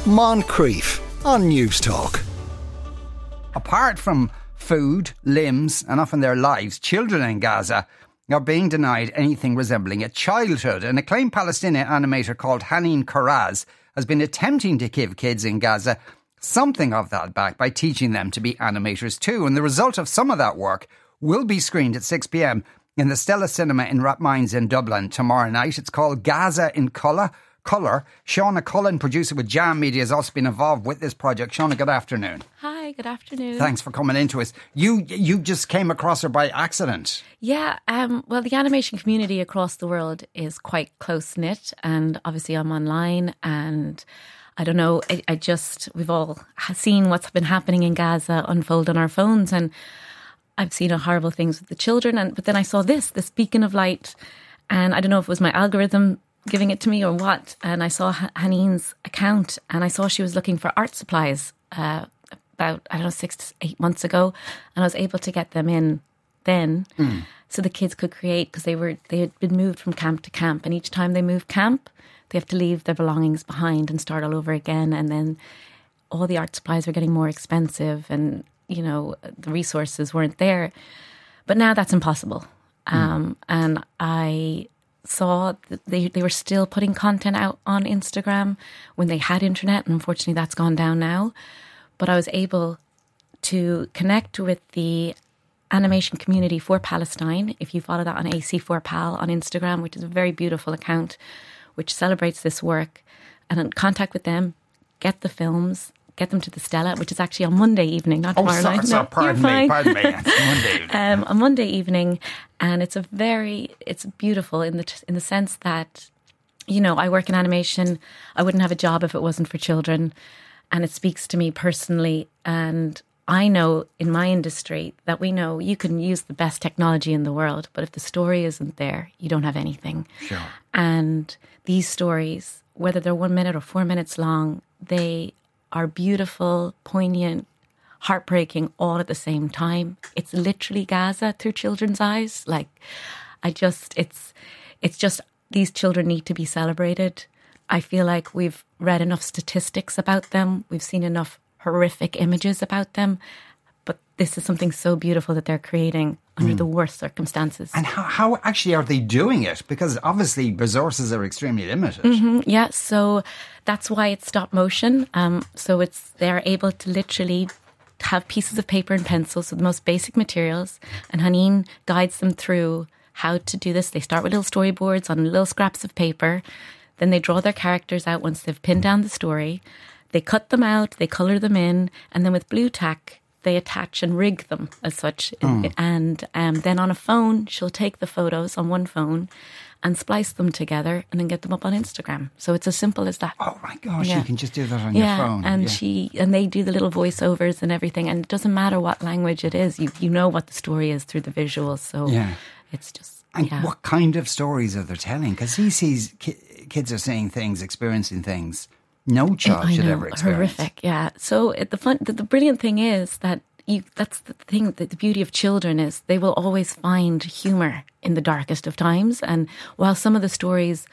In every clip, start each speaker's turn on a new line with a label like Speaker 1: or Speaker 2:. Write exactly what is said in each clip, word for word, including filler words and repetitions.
Speaker 1: Moncrief on News Talk.
Speaker 2: Apart from food, limbs and often their lives, children in Gaza are being denied anything resembling a childhood. An acclaimed Palestinian animator called Haneen Karaz has been attempting to give kids in Gaza something of that back by teaching them to be animators too. And the result of some of that work will be screened at six p.m. in the Stella Cinema in Rathmines in Dublin tomorrow night. It's called Gaza in Colour. Colour. Shauna Cullen, producer with Jam Media, has also been involved with this project. Shauna, good afternoon.
Speaker 3: Hi, good afternoon.
Speaker 2: Thanks for coming into us. You you just came across her by accident.
Speaker 3: Yeah, um, well, the animation community across the world is quite close-knit, and obviously I'm online, and I don't know, I, I just, we've all seen what's been happening in Gaza unfold on our phones, and I've seen horrible things with the children, and but then I saw this, this beacon of light, and I don't know if it was my algorithm giving it to me or what, and I saw Haneen's account, and I saw she was looking for art supplies uh, about, I don't know, six to eight months ago, and I was able to get them in then, mm. so the kids could create, because they were they had been moved from camp to camp, and each time they move camp, they have to leave their belongings behind and start all over again, and then all the art supplies were getting more expensive, and, you know, the resources weren't there. But now that's impossible. Mm. Um, and I saw that they, they were still putting content out on Instagram when they had internet, and unfortunately that's gone down now. But I was able to connect with the animation community for Palestine. If you follow that on A C four Pal on Instagram, which is a very beautiful account which celebrates this work, and in contact with them, get the films, get them to the Stella, which is actually on Monday evening, not tomorrow
Speaker 2: oh, so,
Speaker 3: night.
Speaker 2: So,
Speaker 3: no,
Speaker 2: pardon me, pardon me. It's Monday evening.
Speaker 3: Um, on Monday evening, and it's a very, it's beautiful in the in the sense that, you know, I work in animation. I wouldn't have a job if it wasn't for children, and it speaks to me personally. And I know in my industry that we know you can use the best technology in the world, but if the story isn't there, you don't have anything.
Speaker 2: Sure.
Speaker 3: And these stories, whether they're one minute or four minutes long, they are beautiful, poignant, heartbreaking, all at the same time. It's literally Gaza through children's eyes. Like, I just, it's, it's just, these children need to be celebrated. I feel like we've read enough statistics about them. We've seen enough horrific images about them. But this is something so beautiful that they're creating under mm. the worst circumstances.
Speaker 2: And how, how actually are they doing it? Because obviously resources are extremely limited.
Speaker 3: Mm-hmm, yeah, so that's why it's stop motion. Um, so it's they're able to literally have pieces of paper and pencil, so the most basic materials, and Haneen guides them through how to do this. They start with little storyboards on little scraps of paper. Then they draw their characters out once they've pinned down the story. They cut them out, they colour them in, and then with blue tack, they attach and rig them as such. Mm. And um, then on a phone, she'll take the photos on one phone and splice them together and then get them up on Instagram. So it's as simple as that.
Speaker 2: Oh my gosh, yeah. You can just do that on
Speaker 3: yeah,
Speaker 2: your phone.
Speaker 3: And
Speaker 2: yeah.
Speaker 3: she and they do the little voiceovers and everything. And it doesn't matter what language it is. You you know what the story is through the visuals. So
Speaker 2: yeah.
Speaker 3: it's just,
Speaker 2: And
Speaker 3: yeah.
Speaker 2: what kind of stories are they telling? Because he sees ki- kids are seeing things, experiencing things no child
Speaker 3: I
Speaker 2: should
Speaker 3: know,
Speaker 2: ever experience.
Speaker 3: Horrific, yeah. So it, the fun, the, the brilliant thing is that you, that's the thing, that the beauty of children is they will always find humour in the darkest of times. And while some of the stories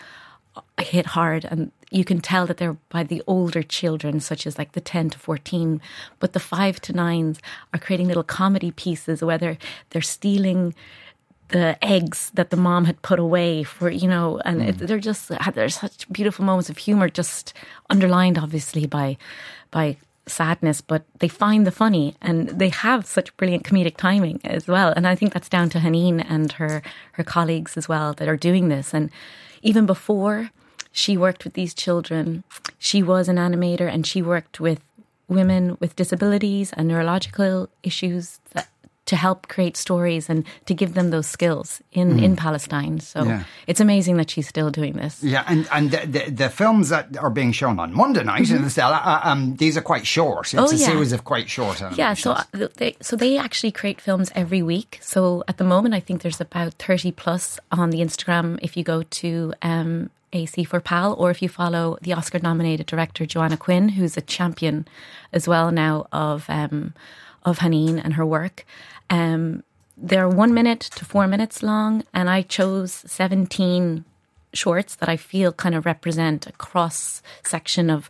Speaker 3: hit hard, and you can tell that they're by the older children, such as like the ten to fourteen, but the five to nines are creating little comedy pieces, whether they're stealing the eggs that the mom had put away for, you know, and mm. it, they're just, there's such beautiful moments of humour, just underlined obviously by, by sadness, but they find the funny, and they have such brilliant comedic timing as well. And I think that's down to Haneen and her, her colleagues as well that are doing this. And even before she worked with these children, she was an animator, and she worked with women with disabilities and neurological issues that, to help create stories and to give them those skills in, mm. in Palestine. So yeah. it's amazing that she's still doing this.
Speaker 2: Yeah, and, and the, the, the films that are being shown on Monday night mm-hmm. in the Stella, uh, um, these are quite short. It's
Speaker 3: oh,
Speaker 2: a
Speaker 3: yeah.
Speaker 2: series of quite short animations.
Speaker 3: Yeah, so they, so they actually create films every week. So at the moment, I think there's about thirty plus on the Instagram if you go to um, A C four Pal, or if you follow the Oscar-nominated director Joanna Quinn, who's a champion as well now of um, of Haneen and her work. Um, they're one minute to four minutes long, and I chose seventeen shorts that I feel kind of represent a cross section of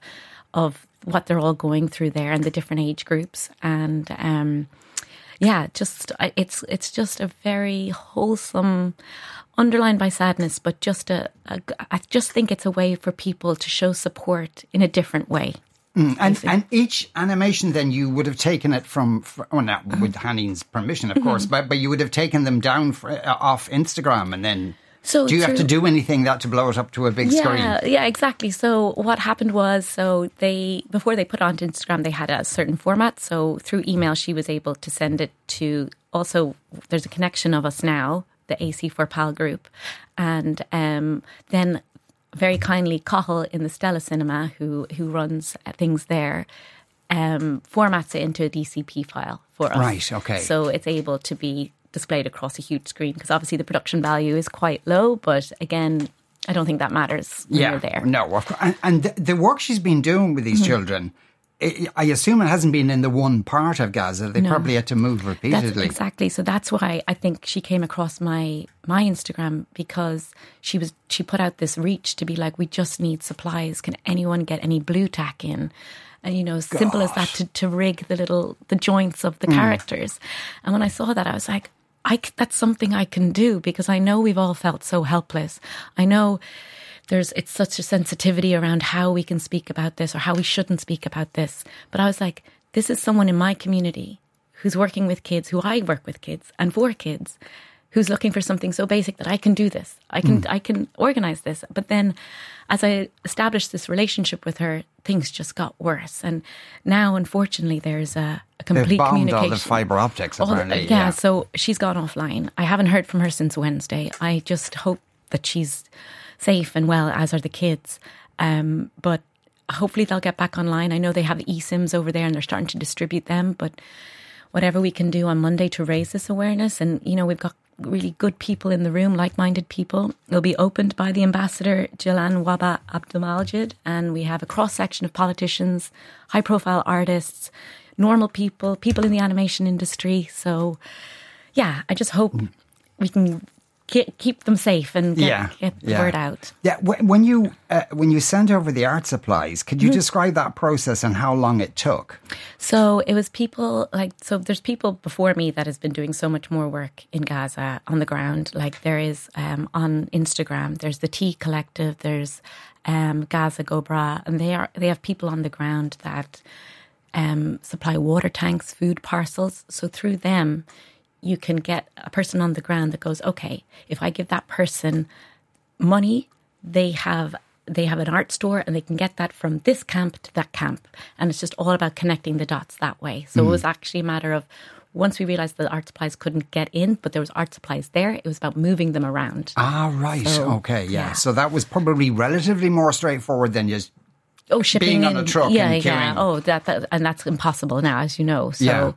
Speaker 3: of what they're all going through there and the different age groups. And um, yeah, just it's it's just a very wholesome, underlined by sadness, but just a, a I just think it's a way for people to show support in a different way.
Speaker 2: Mm, and and each animation, then you would have taken it from, well, not with Hanning's permission, of mm-hmm. course, but but you would have taken them down for, uh, off Instagram, and then so do you have to do anything that to blow it up to a big
Speaker 3: yeah,
Speaker 2: screen?
Speaker 3: Yeah, exactly. So what happened was, so they before they put it onto Instagram, they had a certain format. So through email, she was able to send it to. Also, there's a connection of us now, the A C four P A L group, and um, then. Very kindly, Cathal in the Stella Cinema, who who runs things there, um, formats it into a D C P file for us.
Speaker 2: Right, okay.
Speaker 3: So it's able to be displayed across a huge screen, because obviously the production value is quite low, but again, I don't think that matters when
Speaker 2: yeah,
Speaker 3: you're there.
Speaker 2: No, of course. And, and the, the work she's been doing with these mm-hmm. children, I assume it hasn't been in the one part of Gaza. They no. probably had to move repeatedly.
Speaker 3: That's exactly. So that's why I think she came across my my Instagram, because she was she put out this reach to be like, we just need supplies. Can anyone get any blue tack in? And, you know, as simple as that, to, to rig the little the joints of the mm. characters. And when I saw that, I was like, I c- that's something I can do, because I know we've all felt so helpless. I know. There's it's such a sensitivity around how we can speak about this or how we shouldn't speak about this. But I was like, this is someone in my community who's working with kids, who I work with kids and for kids, who's looking for something so basic that I can do this. I can mm. I can organise this. But then as I established this relationship with her, things just got worse. And now, unfortunately, there's a, a complete
Speaker 2: They've bombed
Speaker 3: communication.
Speaker 2: all the fibre optics, apparently.
Speaker 3: The, yeah, yeah, so she's gone offline. I haven't heard from her since Wednesday. I just hope that she's safe and well, as are the kids. Um, but hopefully they'll get back online. I know they have eSIMs over there and they're starting to distribute them. But whatever we can do on Monday to raise this awareness. And, you know, we've got really good people in the room, like-minded people. It'll be opened by the ambassador, Jilan Waba Abdelmajid. And we have a cross-section of politicians, high-profile artists, normal people, people in the animation industry. So, yeah, I just hope we can keep them safe and get,
Speaker 2: yeah,
Speaker 3: get the
Speaker 2: yeah.
Speaker 3: word out.
Speaker 2: Yeah, when you uh, when you sent over the art supplies, could you mm-hmm. describe that process and how long it took?
Speaker 3: So it was people like so. There's people before me that has been doing so much more work in Gaza on the ground. Like there is um, on Instagram. There's the Tea Collective. There's um, Gaza Gobra, and they are they have people on the ground that um, supply water tanks, food parcels. So through them, you can get a person on the ground that goes, okay, if I give that person money, they have they have an art store and they can get that from this camp to that camp. And it's just all about connecting the dots that way. So mm. it was actually a matter of, once we realised that art supplies couldn't get in, but there was art supplies there, it was about moving them around.
Speaker 2: Ah, right. So, okay, yeah.
Speaker 3: yeah.
Speaker 2: So that was probably relatively more straightforward than just
Speaker 3: oh, shipping
Speaker 2: being
Speaker 3: in,
Speaker 2: on a truck
Speaker 3: yeah,
Speaker 2: and carrying.
Speaker 3: Yeah, oh, that, that, and that's impossible now, as you know. So,
Speaker 2: yeah.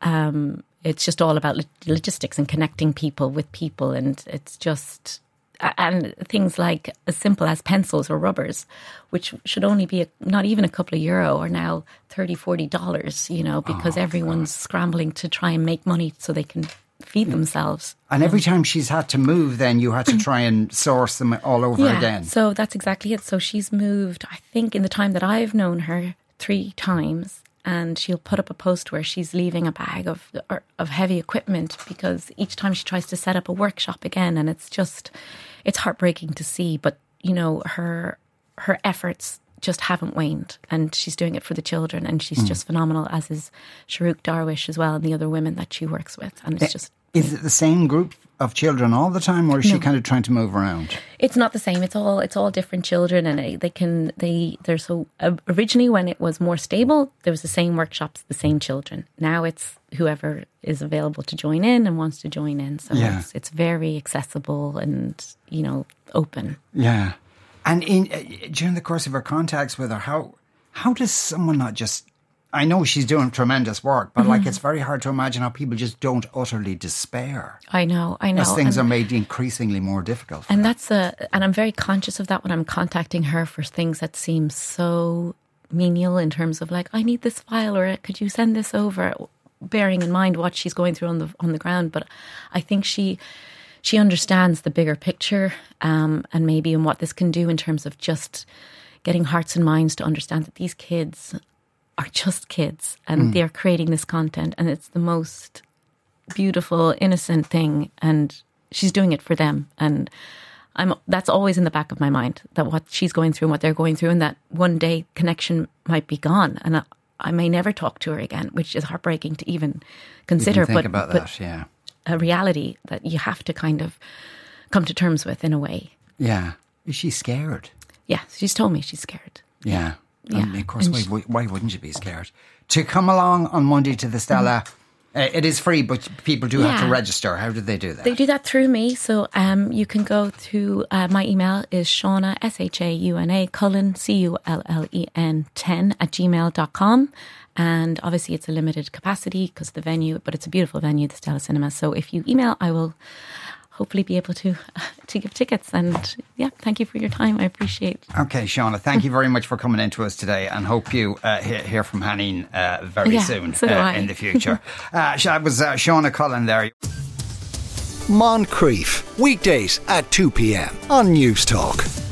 Speaker 3: um, it's just all about logistics and connecting people with people. And it's just, and things like as simple as pencils or rubbers, which should only be a, not even a couple of euro, are now thirty, forty dollars, you know, because oh, everyone's God. scrambling to try and make money so they can feed yeah. themselves.
Speaker 2: And every time she's had to move, then you had to try and source them all over
Speaker 3: yeah,
Speaker 2: again.
Speaker 3: So that's exactly it. So she's moved, I think, in the time that I've known her, three times. And she'll put up a post where she's leaving a bag of of heavy equipment, because each time she tries to set up a workshop again, and it's just, it's heartbreaking to see. But, you know, her her efforts just haven't waned, and she's doing it for the children, and she's mm. just phenomenal, as is Sharouk Darwish as well, and the other women that she works with. And it's
Speaker 2: it,
Speaker 3: just...
Speaker 2: Is it the same group of children all the time, or is
Speaker 3: no.
Speaker 2: she kind of trying to move around?
Speaker 3: It's not the same. It's all it's all different children, and they can they they're so uh, originally, when it was more stable, there was the same workshops, the same children. Now it's whoever is available to join in and wants to join in. So yeah. it's it's very accessible and, you know, open.
Speaker 2: Yeah. And in uh, during the course of her contacts with her, how how does someone not just... I know she's doing tremendous work, but mm-hmm. like, it's very hard to imagine how people just don't utterly despair.
Speaker 3: I know, I know.
Speaker 2: As things
Speaker 3: and,
Speaker 2: are made increasingly more difficult.
Speaker 3: And
Speaker 2: them.
Speaker 3: that's a, and I'm very conscious of that when I'm contacting her for things that seem so menial, in terms of like, I need this file, or could you send this over? Bearing in mind what she's going through on the on the ground, but I think she she understands the bigger picture, um, and maybe in what this can do in terms of just getting hearts and minds to understand that these kids are just kids and mm. they're creating this content, and it's the most beautiful, innocent thing, and she's doing it for them. And I'm that's always in the back of my mind, that what she's going through and what they're going through, and that one day connection might be gone, and I, I may never talk to her again, which is heartbreaking to even consider.
Speaker 2: You can think
Speaker 3: but
Speaker 2: about
Speaker 3: but
Speaker 2: that, yeah.
Speaker 3: A reality that you have to kind of come to terms with in a way.
Speaker 2: Yeah. Is she scared?
Speaker 3: Yeah, she's told me she's scared.
Speaker 2: Yeah.
Speaker 3: Yeah.
Speaker 2: And of course, why, why, why wouldn't you be scared? To come along on Monday to the Stella, mm. uh, it is free, but people do yeah. have to register. How do they do that?
Speaker 3: They do that through me. So um, you can go through, uh, my email is Shauna, S H A U N A, Cullen, C U L L E N, ten at gmail dot com. And obviously it's a limited capacity because of the venue, but it's a beautiful venue, the Stella Cinema. So if you email, I will hopefully be able to to give tickets. And yeah, thank you for your time. I appreciate it.
Speaker 2: Okay, Shauna, thank you very much for coming in to us today, and hope you uh, hear, hear from Haneen uh, very
Speaker 3: yeah,
Speaker 2: soon
Speaker 3: so
Speaker 2: uh, in the future. uh, that was uh, Shauna Cullen there.
Speaker 1: Moncrief, weekdays at two p.m. on News Talk.